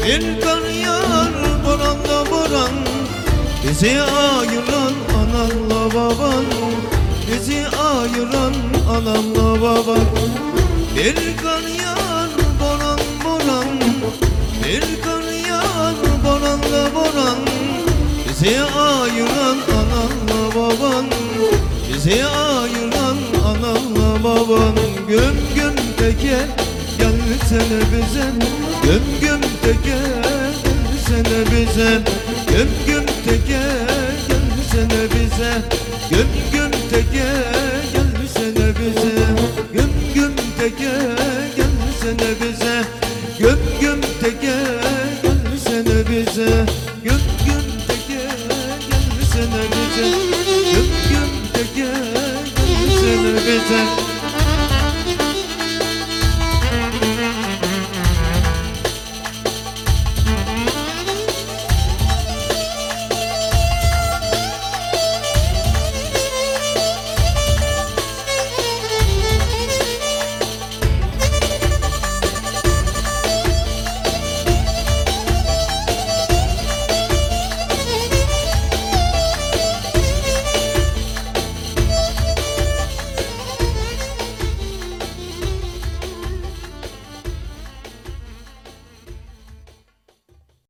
Bir kar yağar boranla boran, bizi ayıran ananla baban, bizi ayıran ananla baban. Bir kar yağar boran boran, bir kar yağar boranla boran, bizi ayıran ananla baban, bizi ayıran ananla baban. Güm güm de gelsene bize, güm güm de gelsene bize, güm güm de gelsene bize, güm güm de